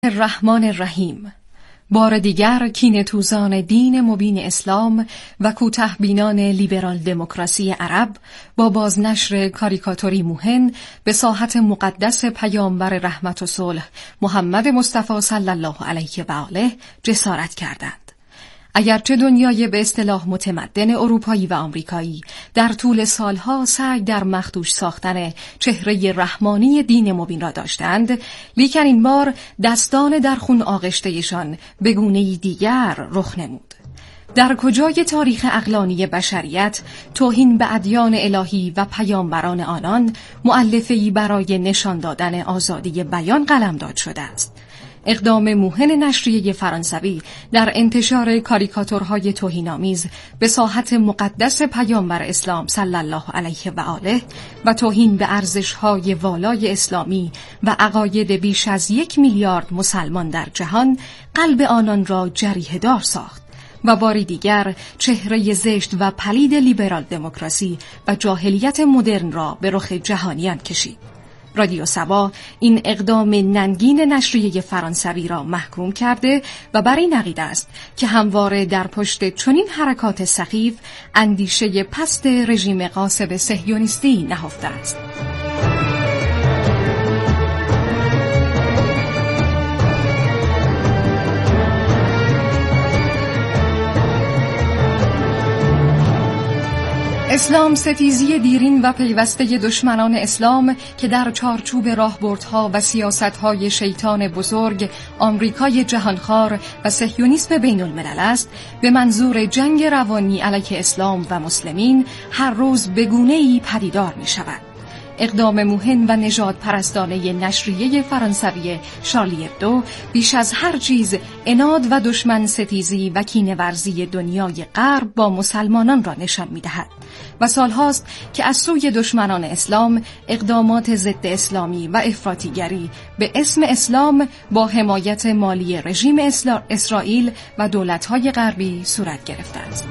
الرحمن الرحیم. بار دیگر کینه‌توزان دین مبین اسلام و کوته‌بینان لیبرال دموکراسی عرب با بازنشر کاریکاتوری موهن به ساحت مقدس پیامبر رحمت و صلح محمد مصطفی صلی الله علیه و آله جسارت کردند. اگرچه دنیای به اصطلاح متمدن اروپایی و آمریکایی در طول سالها سعی در مخدوش ساختن چهره رحمانی دین مبین را داشتند، لیکن این بار دستان در خون آغشته‌شان به گونه‌ای دیگر رخ نمود. در کجای تاریخ عقلانی بشریت توهین به ادیان الهی و پیامبران آنان مؤلفه‌ای برای نشان دادن آزادی بیان قلمداد شده است؟ اقدام موهن نشریه فرانسوی در انتشار کاریکاتورهای توهین‌آمیز به ساحت مقدس پیامبر اسلام صلی الله علیه و آله و توهین به ارزش‌های والای اسلامی و عقاید بیش از 1 میلیارد مسلمان در جهان قلب آنان را جریحه‌دار ساخت و باری دیگر چهره زشت و پلید لیبرال دموکراسی و جاهلیت مدرن را به رخ جهانیان کشید. رادیو سبا این اقدام ننگین نشریه فرانسوی را محکوم کرده و بر این عقیده است که همواره در پشت چنین حرکات سخیف اندیشه پست رژیم غاصب صهیونیستی نهفته است. اسلام ستیزی دیرین و پیوسته دشمنان اسلام که در چارچوب راهبردها و سیاستهای شیطان بزرگ آمریکای جهانخوار و صهیونیسم بین الملل است، به منظور جنگ روانی علیه اسلام و مسلمین هر روز به گونه‌ای پدیدار می شود. اقدام موهن و نژاد پرستانه نشریه فرانسوی شارلی ابدو بیش از هر چیز عناد و دشمن ستیزی و کینه‌ورزی دنیای غرب با مسلمانان را نشان می‌دهد و سالهاست که از سوی دشمنان اسلام اقدامات ضد اسلامی و افراطیگری به اسم اسلام با حمایت مالی رژیم اسرائیل و دولت‌های غربی صورت گرفته است.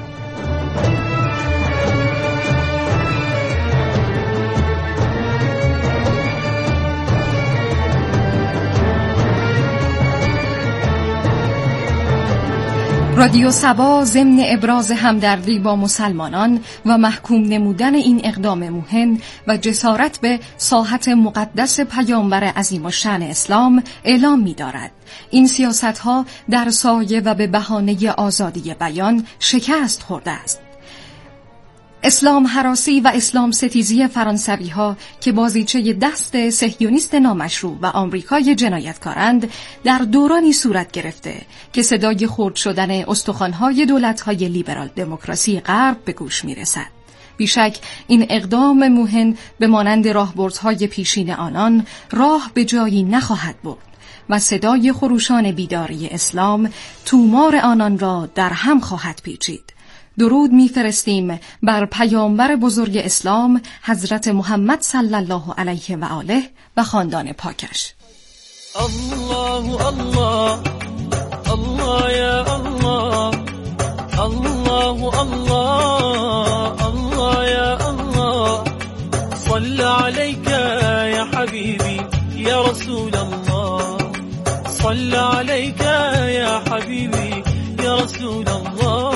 رادیو سبا ضمن ابراز همدردی با مسلمانان و محکوم نمودن این اقدام موهن و جسارت به ساحت مقدس پیامبر عظیم الشأن اسلام اعلام می‌دارد این سیاست‌ها در سایه و به بهانه آزادی بیان شکست خورده است. اسلام هراسی و اسلام ستیزی فرانسوی ها که بازیچه دست صهیونیست نامشروع و آمریکای جنایتکارند در دورانی صورت گرفته که صدای خرد شدن استخوان‌های دولت‌های لیبرال دموکراسی غرب به گوش می‌رسد. بیشک این اقدام موهن به مانند راهبردهای پیشین آنان راه به جایی نخواهد برد و صدای خروشان بیداری اسلام تومار آنان را در هم خواهد پیچید. درود می‌فرستیم بر پیامبر بزرگ اسلام حضرت محمد صلی الله علیه و آله و خاندان پاکش. الله الله الله یا الله الله الله الله یا الله صل علیک یا حبیبی یا رسول الله صل علیک یا حبیبی یا رسول الله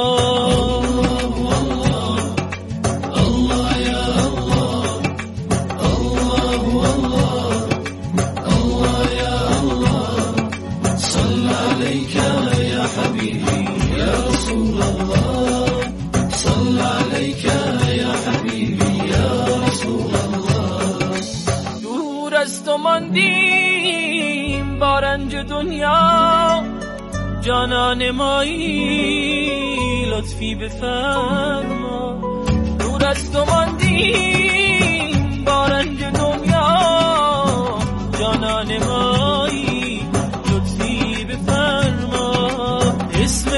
ماندیم با رنج دنیا جانان مایی لطفی بفرما دور از تو ماندیم با رنج دنیا جانان مایی لطفی بفرما اسم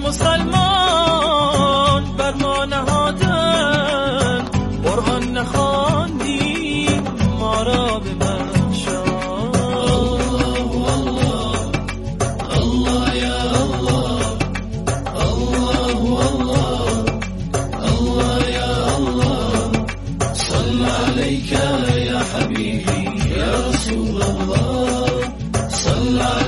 مسلمان بر ما نهادن قرآن نخواندیم ما را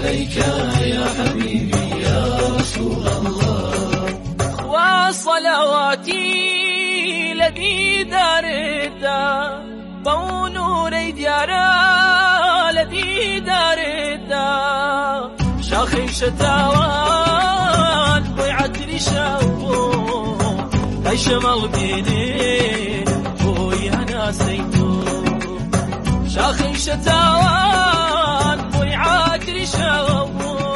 لبيك يا حبيبي يا رسول الله وصلواتي لدي داردا بونور ديارا لدي داردا شاخي شتاوان بيعت رشاو شمال بيني بوي أنا سيتو شاخي شتاوان بوي عاكري شاو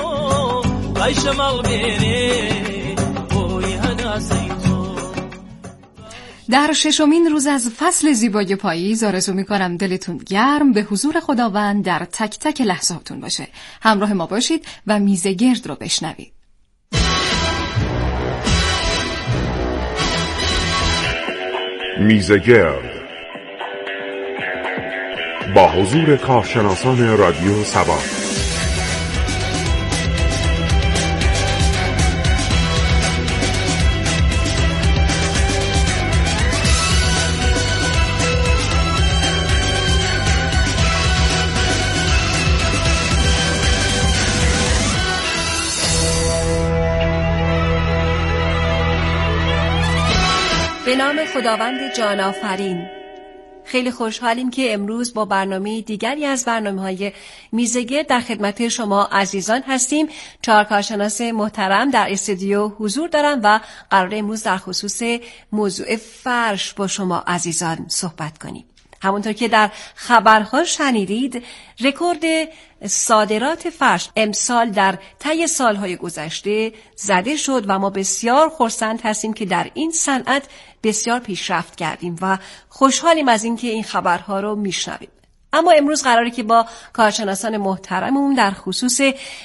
شمال بيني بوي أنا سيتو. در ششمین روز از فصل زیبای پاییز آرزو می‌کنم دلتون گرم به حضور خداوند در تک تک لحظاتون باشه. همراه ما باشید و میزه گرد رو بشنوید. میزه گرد با حضور کارشناسان رادیو سبا. به نام خداوند جان آفرین. خیلی خوشحالیم که امروز با برنامه دیگری از برنامه‌های میزه گرد در خدمت شما عزیزان هستیم. 4 کارشناس محترم در استودیو حضور دارم و قراره امروز در خصوص موضوع فرش با شما عزیزان صحبت کنیم. همونطور که در خبرها شنیدید، رکورد صادرات فرش امسال در طی سالهای گذشته زده شد و ما بسیار خرسند هستیم که در این صنعت بسیار پیشرفت کردیم و خوشحالیم از اینکه این خبرها رو میشنویم. اما امروز قراره که با کارشناسان محترممون در خصوص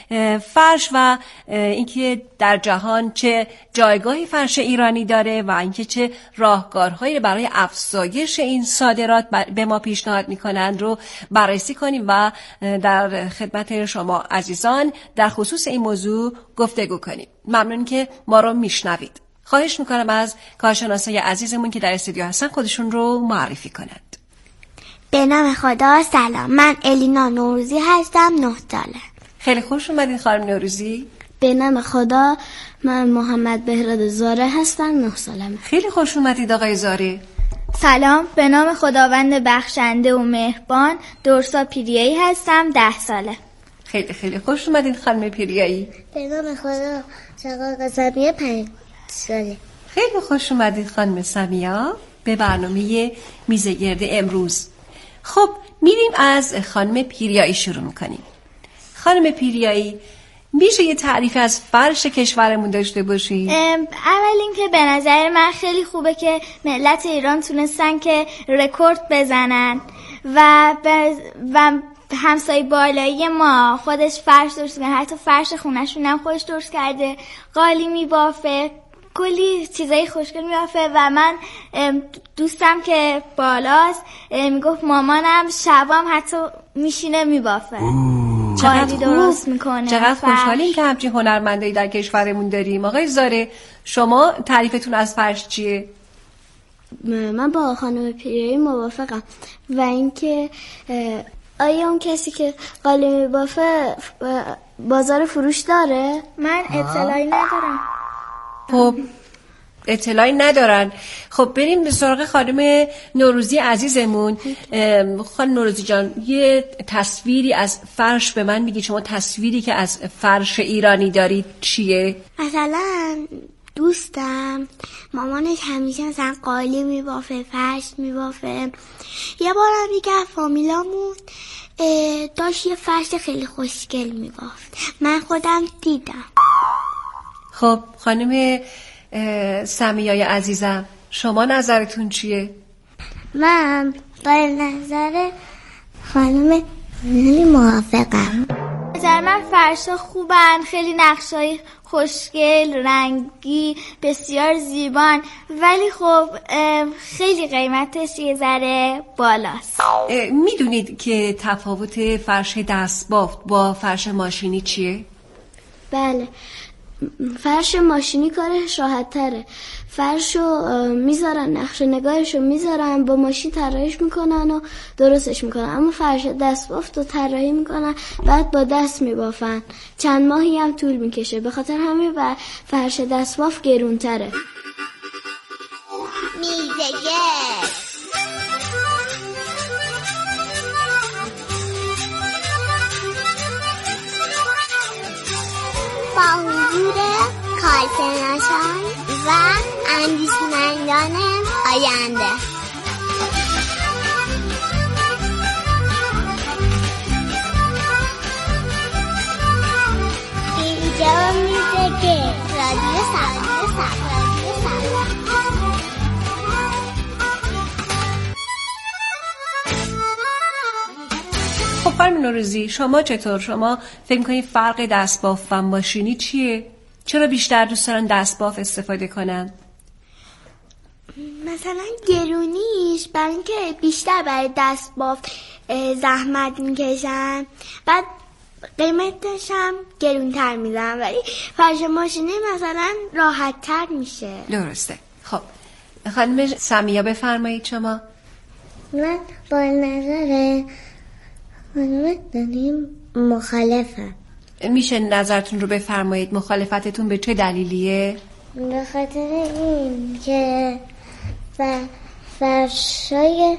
فرش و اینکه در جهان چه جایگاهی فرش ایرانی داره و اینکه چه راهکارهایی برای افزایش این صادرات به ما پیشنهاد میکنند رو بررسی کنیم و در خدمت شما عزیزان در خصوص این موضوع گفتگو کنیم. ممنون که ما رو میشنوید. خواهش میکنم از کارشناسای عزیزمون که در استودیو هستن خودشون رو معرفی کنند. به نام خدا سلام، من الینا نوروزی هستم، 9 ساله. خیلی خوش اومدید خانم نوروزی. به نام خدا من محمد بهراد زاره هستم، 9 سالم. خیلی خوش اومدید آقای زاره. سلام، به نام خداوند بخشنده و مهربان درسا پیریایی هستم، 10 ساله. خیلی خوش اومدید خانم پیریایی. به نام خدا شقاق سمیه 5 ساله. خیلی خوش اومدید خانم سمیا به برنامه میزه گرد امروز. خب میریم از خانم پیریایی شروع میکنیم. خانم پیریایی، میشه یه تعریف از فرش کشورمون داشته باشی؟ اول اینکه به نظر من خیلی خوبه که ملت ایران تونستن که رکورد بزنن و همسایه بالایی ما خودش فرش درست کرده، حتی فرش خونه‌شون هم خودش درست کرده، قالی میبافه، کلی چیزای خوشگل میافه و من دوستم که بالاست میگفت مامانم شبام حتی میشینه میبافه، قالی درست میکنه. چقدر خوشحالیم که همچین هنرمندایی در کشورمون داریم. آقای زاره، شما تعریفتون از فرش چیه؟ من با خانم پیریایی موافقم و اینکه آیا اون کسی که قالی میبافه بازار فروش داره؟ من اطلاعی ندارم. خب اطلاعی ندارن. خب بریم به سراغ خانم نوروزی عزیزمون. خانم نوروزی جان، یه تصویری از فرش به من میگی؟ شما تصویری که از فرش ایرانی دارید چیه؟ مثلا دوستم مامانش همیشه مثلا قالی میبافه، فرش میبافه. یه بارم دیگه فامیلامون داشت یه فرش خیلی خوشگل میبافت، من خودم دیدم. خب خانم سمیای عزیزم، شما نظرتون چیه؟ من با نظر خانم نوری موافقم. نظر من فرشا خوبن، خیلی نقشای خوشگل، رنگی، بسیار زیبان، ولی خب خیلی قیمتش یه ذره بالاست. میدونید که تفاوت فرش دستبافت با فرش ماشینی چیه؟ بله، فرش ماشینی کارش راحت تره. فرشو میذارن، نقش نگارشو میذارن، با ماشین طراحیش میکنن و درستش میکنن. اما فرش دست بافت رو طراحی میکنن، بعد با دست میبافن. چند ماهی هم طول میکشه. به خاطر همین فرش دست بافت گرون تره. میزگه با حضور کارشناسان و اندیشمندان آینده. اینجا میزگه رادیو سبا. خب خانم نوروزی، شما چطور؟ شما فکر می‌کنید فرق دستباف و ماشینی چیه؟ چرا بیشتر دوست دارن دستباف استفاده کنن؟ مثلا گرونیش برای اینکه بیشتر برای دستباف زحمت میکشن، بعد قیمتش هم گرونتر میزنن، ولی فرش ماشینی مثلا راحت تر میشه. درسته. خب خانم سمیه بفرمایید شما. من با نظر خانم داریم مخالفم. میشه نظرتون رو بفرمایید؟ مخالفتتون به چه دلیلیه؟ به خاطر این که فرشای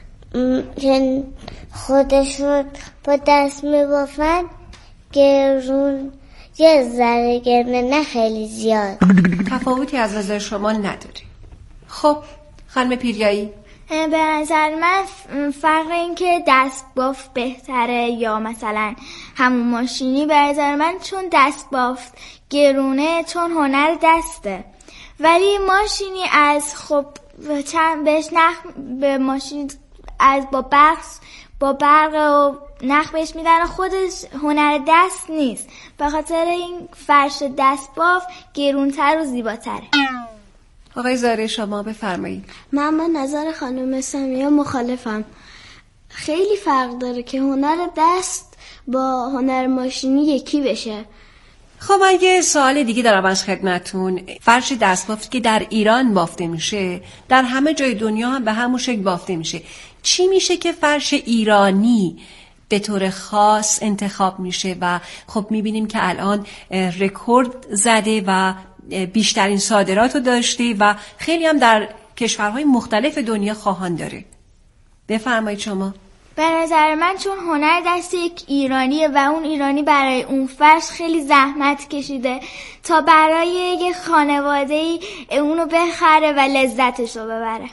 که خودشون با دست میبافن گرون، یه ذره گرونه، نه خیلی زیاد. تفاوتی از نظر شما نداری. خب خانم پیریایی؟ به نظر من فرق این که دست بافت بهتره یا مثلا همون ماشینی، به نظر من چون دست بافت گرونه، چون هنر دسته، ولی ماشینی از خب چند بهش به ماشین از با برق و نخ بهش میدن، خودش هنر دست نیست. به خاطر این فرش دست بافت گرونتر و زیباتره. آقای زاره شما بفرمایید. من با نظر خانم سمیه مخالفم. خیلی فرق داره که هنر دست با هنر ماشینی یکی بشه. خب من یه سوال دیگه دارم از خدمتون. فرش دستبافت که در ایران بافته میشه، در همه جای دنیا هم به همون شکل بافته میشه. چی میشه که فرش ایرانی به طور خاص انتخاب میشه و خب میبینیم که الان رکورد زده و بیشترین صادرات رو داشته و خیلی هم در کشورهای مختلف دنیا خواهان داره؟ بفرمایید شما. به نظر من چون هنر دست یک ایرانیه و اون ایرانی برای اون فرش خیلی زحمت کشیده تا برای یک خانواده‌ای اونو بخره و لذتش رو ببره.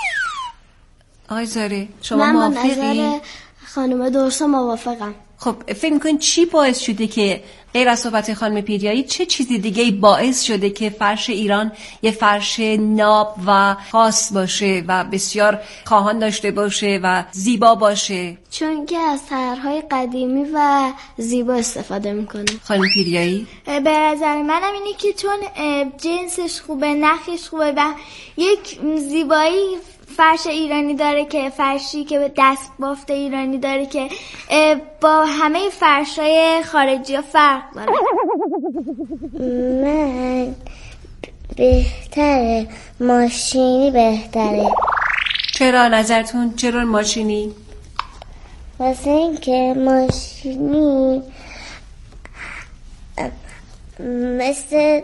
آقای زاره شما موافقی؟ من با نظر خانم درسا موافقم. خب فکر می‌کنید چی باعث شده که غیر از صحبت خانم پیریایی چه چیزی دیگه باعث شده که فرش ایران یه فرش ناب و خاص باشه و بسیار خواهان داشته باشه و زیبا باشه؟ چون که از طرح‌های قدیمی و زیبا استفاده میکنه. خانم پیریایی؟ به نظر منم اینه که چون جنسش خوبه، نخش خوبه و یک زیبایی فرش ایرانی داره که فرشی که به دست بافت ایرانی داره که با همه فرشای خارجی ها فرق داره. من بهتره ماشینی بهتره. چرا نظرتون چرا ماشینی؟ واسه این که ماشینی مثل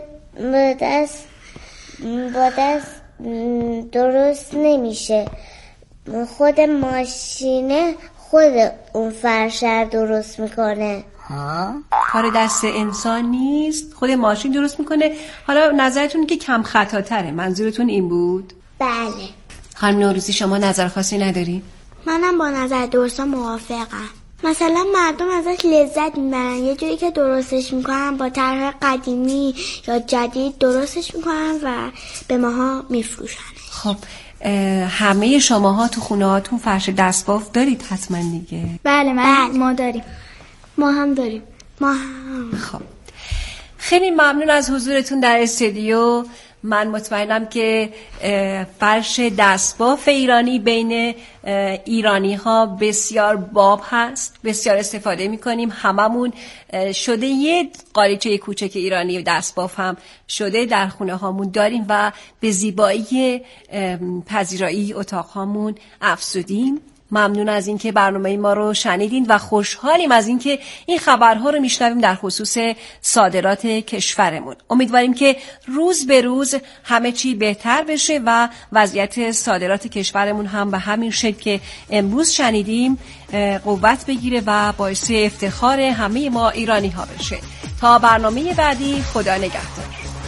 با دست درست نمیشه. خود ماشینه خود اون فرش درست میکنه. کار دست انسان نیست، خود ماشین درست میکنه. حالا نظرتون که کم خطاتره، منظورتون این بود؟ بله. خانم نوروزی شما نظر خاصی نداری؟ منم با نظر درستا موافقم. مثلا مردم ازش لذت میبرن، یه جوری که درستش میکنن با طرح قدیمی یا جدید درستش میکنن و به ماها میفروشن. خب همه شماها تو خونه هاتون فرش دستباف دارید حتما دیگه؟ بله ما داریم. ما هم داریم. خب خیلی ممنون از حضورتون در استودیو من مطمئنم که فرش دستباف ایرانی بین ایرانی ها بسیار باب هست، بسیار استفاده می کنیم. هممون شده یه قالیچه کوچک ایرانی دستباف هم شده در خونه هامون داریم و به زیبایی پذیرایی اتاق هامون افزودیم. ممنون از اینکه برنامه ما رو شنیدین و خوشحالیم از اینکه این خبرها رو میشنویم در خصوص صادرات کشورمون. امیدواریم که روز به روز همه چی بهتر بشه و وضعیت صادرات کشورمون هم به همین شکل که امروز شنیدیم قوت بگیره و باعث افتخار همه ما ایرانی ها بشه. تا برنامه بعدی، خدا نگهدار.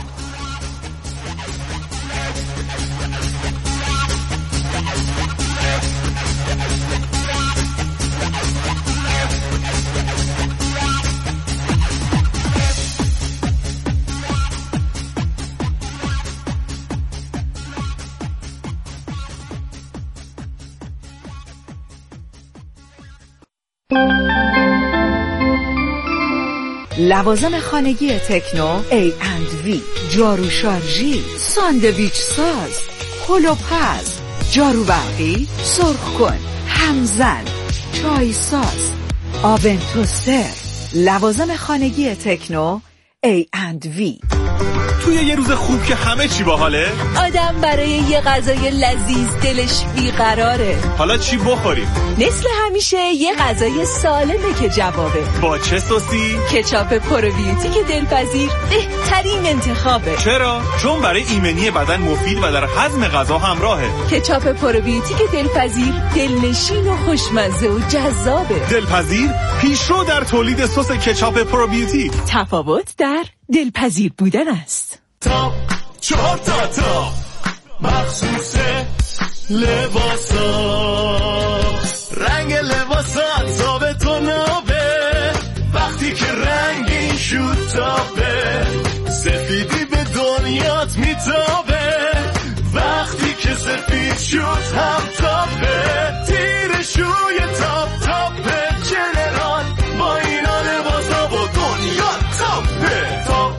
لوازم خانگی تکنو A&V، جارو شارژی، ساندویچ ساز، هولوپز، جارو برقی، سرخ کن، همزن، چای ساز، آون توستر. لوازم خانگی تکنو A&V. توی یه روز خوب که همه چی باحاله، آدم برای یه غذای لذیذ دلش بیقراره. حالا چی بخوریم؟ مثل همیشه یه غذای سالمه که جوابه. با چه سوسی؟ کچاپ پروبیوتیک دلپذیر بهترین انتخابه. چرا؟ چون برای ایمنی بدن مفید و در هضم غذا همراهه. کچاپ پروبیوتیک دلپذیر دلنشین و خوشمزه و جذابه. دلپذیر پیشرو در تولید سس کچاپ پروبیوتیک. تفاوت در دلپذیر بودن است. تاپ 4 تا مخصوص لباسا، رنگ لباسا ثابت نابه، وقتی که رنگین شد تابه، سفیدی به دنیات میتابه، وقتی که سفید شد هم تابه، تیرشوی تاپ تابه، جنرال با اینا لباسا با دنیا تابه. تاپ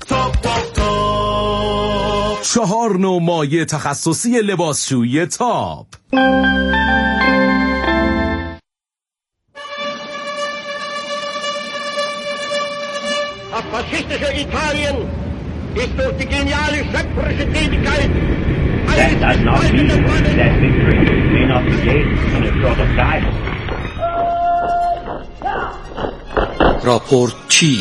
4 نوع مایع تخصصی لباسشویی تاپ. Das faschistische Italien ist durch die geniale schöpferische Tätigkeit That does not mean that victory may not be gained in a short of time. راپورت چی؟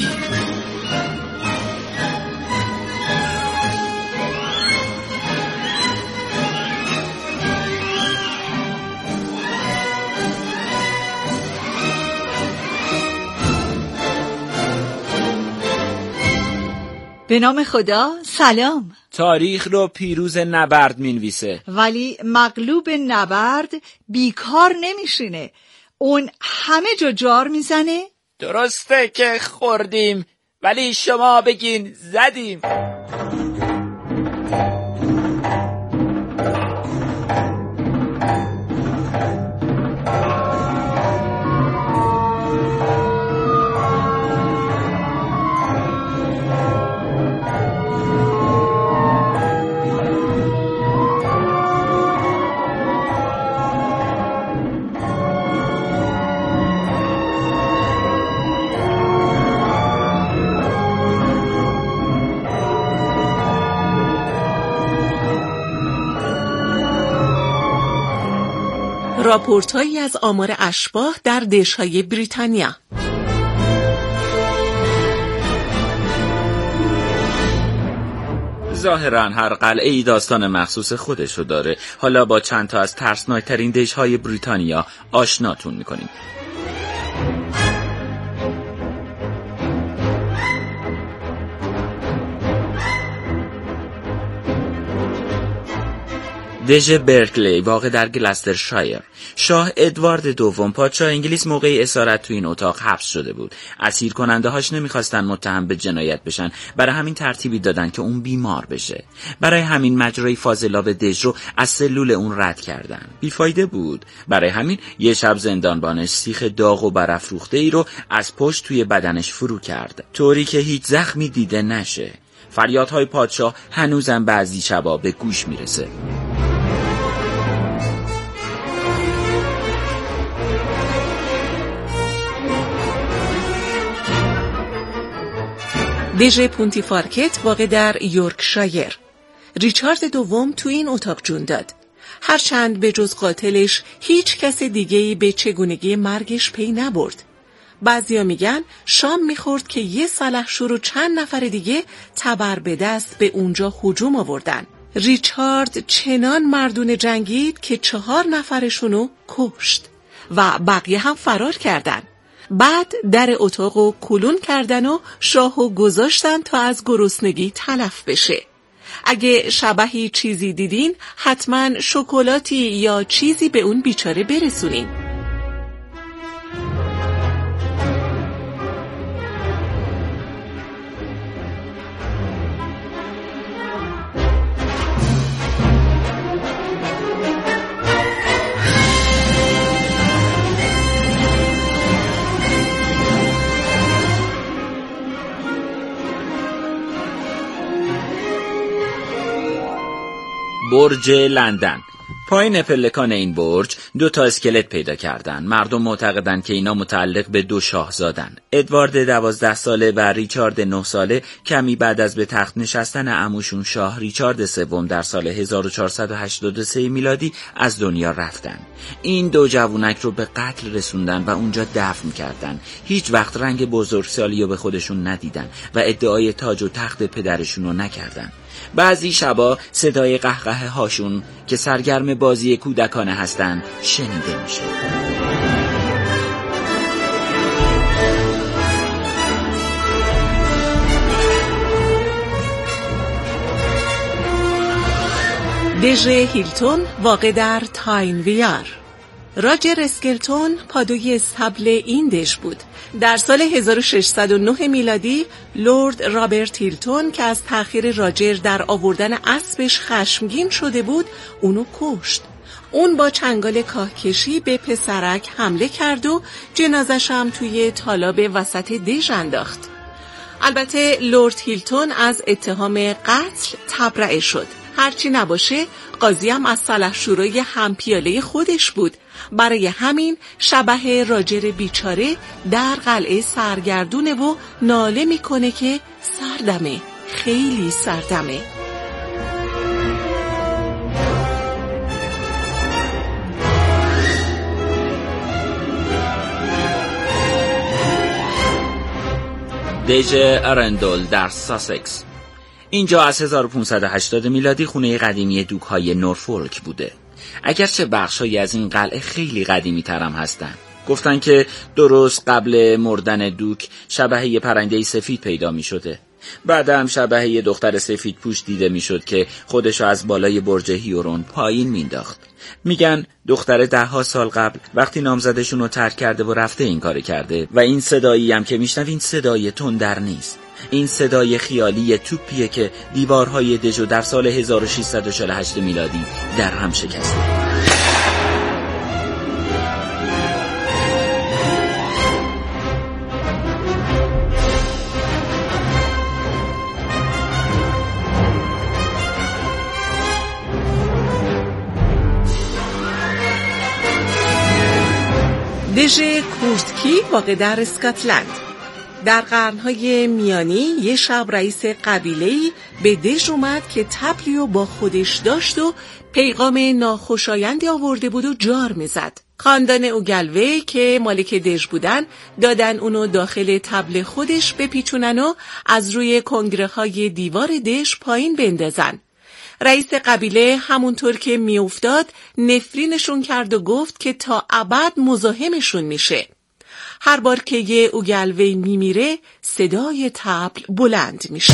به نام خدا، سلام. تاریخ رو پیروز نبرد مینویسه، ولی مغلوب نبرد بیکار نمیشینه، اون همه جا جار میزنه. درسته که خوردیم، ولی شما بگین زدیم. راپورت‌هایی از آمار اشباح در دش‌های بریتانیا. ظاهراً هر قلعه‌ای داستان مخصوص خودشو داره. حالا با چند تا از ترسناکترین دژهای بریتانیا آشناتون می‌کنیم. دژ برکلی واقع در گلسترشایر. شاه ادوارد دوم پادشاه انگلیس موقع اسارت تو این اتاق حبس شده بود. اسیر کننده هاش نمیخواستن متهم به جنایت بشن، برای همین ترتیبی دادن که اون بیمار بشه. برای همین مجرای فاضلاب دژ رو از سلول اون رد کردن. بیفایده بود. برای همین یه شب زندانبانش سیخ داغ و برافروخته ای رو از پشت توی بدنش فرو کرد، طوری که هیچ زخمی دیده نشه. فریادهای پادشاه هنوزم بعضی شبا به گوش میرسه. دژ پونتیفارکت واقع در یورکشایر. ریچارد دوم تو این اتاق جون داد. هرچند به جز قاتلش هیچ کس دیگه‌ای به چگونگی مرگش پی نبرد. بعضیا میگن شام میخورد که یه سلحشور و چند نفر دیگه تبر به دست به اونجا هجوم آوردن. ریچارد چنان مردونه جنگید که 4 نفرشونو کشت و بقیه هم فرار کردن. بعد در اتاقو کلون کردن و شاهو گذاشتن تا از گرسنگی تلف بشه. اگه شبحی چیزی دیدین حتما شکلاتی یا چیزی به اون بیچاره برسونین. برج لندن. پایین پلکان این برج 2 اسکلت پیدا کردن. مردم معتقدند که اینا متعلق به 2 شاهزادن. ادوارد 12 ساله و ریچارد 9 ساله کمی بعد از به تخت نشستن عموشون شاه ریچارد سوم در سال 1483 میلادی از دنیا رفتن. این 2 جوونک رو به قتل رسوندن و اونجا دفن کردن. هیچ وقت رنگ بزرگسالی رو به خودشون ندیدن و ادعای تاج و تخت پدرشون رو نکردن. بعضی شبا صدای قهقه هاشون که سرگرم بازی کودکانه هستن شنیده میشه. دژ هیلتون واقع در تاینویار. راجر اسکلتون پادوی استبل این دژ بود. در سال 1609 میلادی لورد رابرت هیلتون که از تأخیر راجر در آوردن اسبش خشمگین شده بود اونو کشت. اون با چنگال کاهکشی به پسرک حمله کرد و جنازش هم توی تالاب وسط دژ انداخت. البته لورد هیلتون از اتهام قتل تبرئه شد. هرچی نباشه قاضی هم از سلحشورای همپیاله خودش بود. برای همین شبح راجر بیچاره در قلعه سرگردونه و ناله میکنه که سردمه، خیلی سردمه. دژ ارندل در ساسکس. اینجا از 1580 میلادی خونه قدیمی دوک‌های نورفولک بوده. اگرچه بخش‌هایی از این قلعه خیلی قدیمی ترم هستن. گفتن که درست قبل مردن دوک شبح یه پرنده سفید پیدا می شده. بعد هم شبح یه دختر سفید پوش دیده می شد که خودشو از بالای برج هیورون پایین مینداخت. میگن دختر 10 سال قبل وقتی نامزدشون رو ترک کرده و رفته این کار کرده و این صدایی هم که میشنوین صدای تندر نیست. این صدای خیالی توپیه که دیوارهای دژو در سال 1648 میلادی در هم شکسته. دژ کورتکی واقع در اسکاتلند. در قرنهای میانی یه شب رئیس قبیله‌ای به دژ اومد که طبلیو با خودش داشت و پیغام ناخوشایندی آورده بود و جار میزد. خاندان اوگلوی که مالک دژ بودن دادن اونو داخل طبل خودش بپیچونن و از روی کنگره‌های دیوار دژ پایین بندازن. رئیس قبیله همونطور که میافتاد نفرینشون کرد و گفت که تا ابد مزاحمشون میشه. هر بار که یه اوگلوی میمیره صدای طبل بلند میشه.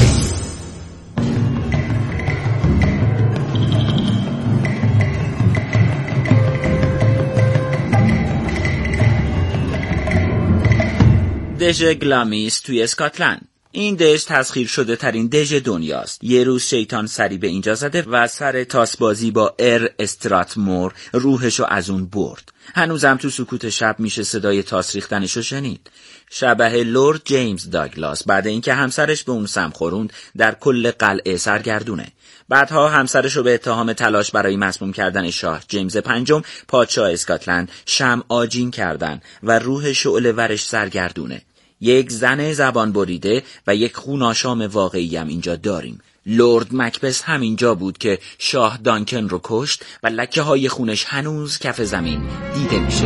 دژ گلامیس توی اسکاتلند. این دژ تسخیر شده ترین دژ دنیاست. یه روز شیطان سری به اینجا زده و سر تاسبازی با استراتمور روحشو از اون برد. هنوزم تو سکوت شب میشه صدای تاس ریختنشو شنید. شبح لورد جیمز داگلاس بعد اینکه همسرش به اون سم خوروند در کل قلعه سرگردونه. بعدها همسرشو به اتهام تلاش برای مسموم کردن شاه جیمز پنجم پادشاه اسکاتلند شمع آجین کردن و روح شعله ورش سرگردونه. یک زن زبان بریده و یک خوناشام واقعی هم اینجا داریم. لورد مکبث همینجا بود که شاه دانکن رو کشت و لکه های خونش هنوز کف زمین دیده میشه.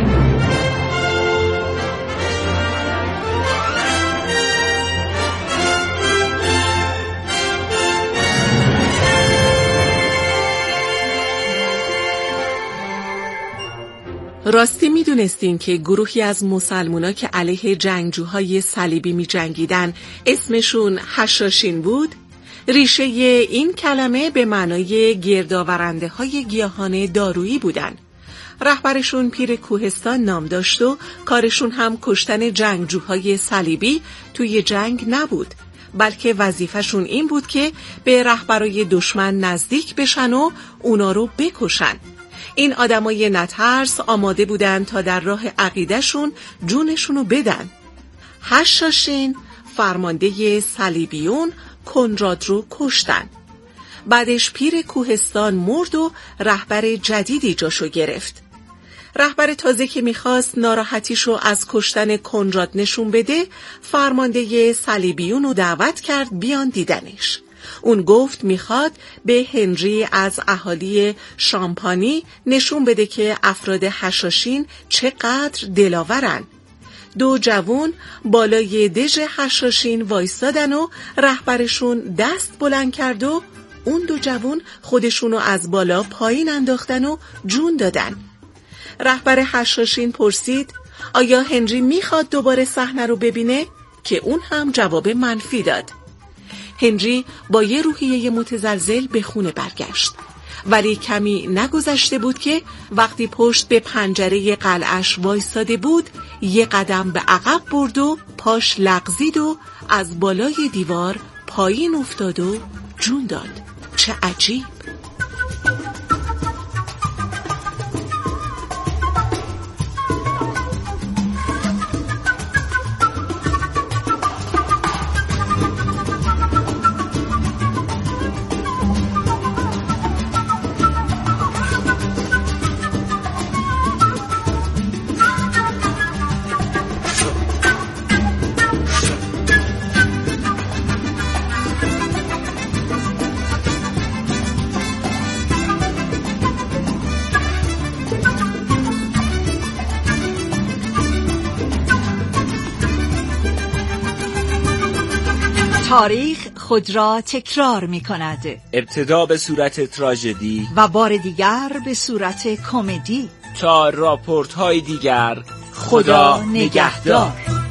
راستی میدونستین که گروهی از مسلمونا که علیه جنگجوهای صلیبی می جنگیدن اسمشون حشاشین بود؟ ریشه این کلمه به معنای گردآورنده های گیاهان دارویی بودن. رهبرشون پیر کوهستان نام داشت و کارشون هم کشتن جنگجوهای صلیبی توی جنگ نبود، بلکه وظیفه‌شون این بود که به رهبرای دشمن نزدیک بشن و اونا رو بکشن. این آدمای نترس آماده بودن تا در راه عقیدهشون جونشونو بدن. حشاشین فرمانده صلیبیون کنراد رو کشتن. بعدش پیر کوهستان مرد و رهبر جدیدی جاشو گرفت. رهبر تازه که میخواست ناراحتیشو از کشتن کنراد نشون بده، فرمانده صلیبیون رو دعوت کرد بیان دیدنش. اون گفت میخواد به هنری از اهالی شامپانی نشون بده که افراد حشاشین چقدر دلاورن. دو جوون بالای دژ حشاشین وایستادن و رهبرشون دست بلند کرد و اون دو جوون خودشونو از بالا پایین انداختن و جون دادن. رهبر حشاشین پرسید آیا هنری میخواد دوباره صحنه رو ببینه؟ که اون هم جواب منفی داد. هنری با یه روحیه متزلزل به خونه برگشت، ولی کمی نگذشته بود که وقتی پشت به پنجره قلعه‌اش وایستاده بود یه قدم به عقب برد و پاش لغزید و از بالای دیوار پایین افتاد و جون داد. چه عجیب! تاریخ خود را تکرار می کند. ابتدا به صورت تراژدی و بار دیگر به صورت کمدی. تا راپورت های دیگر خدا نگهدار.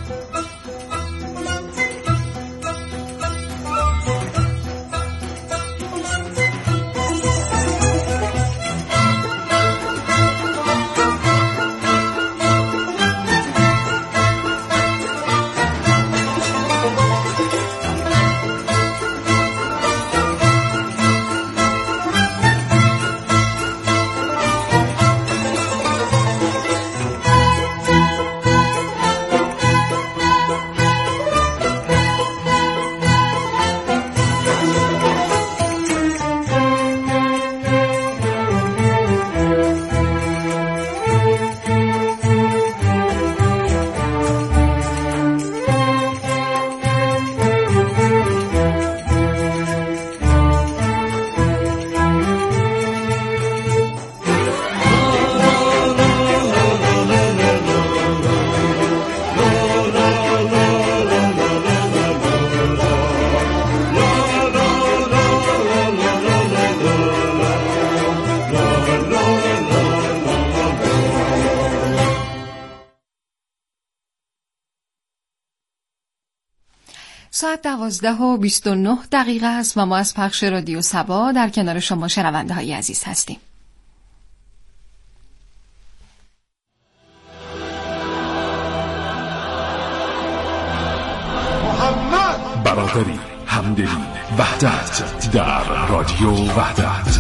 ساعت 12:29 است و ما از پخش رادیو سبا در کنار شما شنونده های عزیز هستیم. برادری، همدلی، وحدت در رادیو وحدت.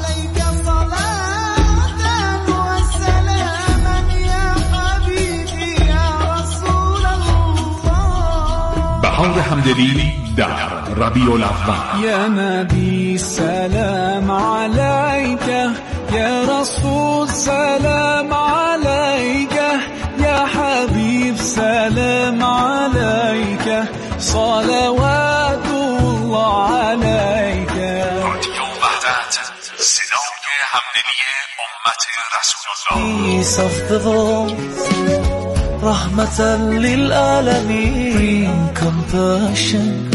بهار همدلی در ربیع الاول. یا نبی سلام علیک، یا رسول سلام علیک، یا حبیب سلام علیک، صلوات الله علیک. رادیو وحدت، صدای همدلی امت رسول الله. Peace of the world، رحمة للعالمين، bring compassion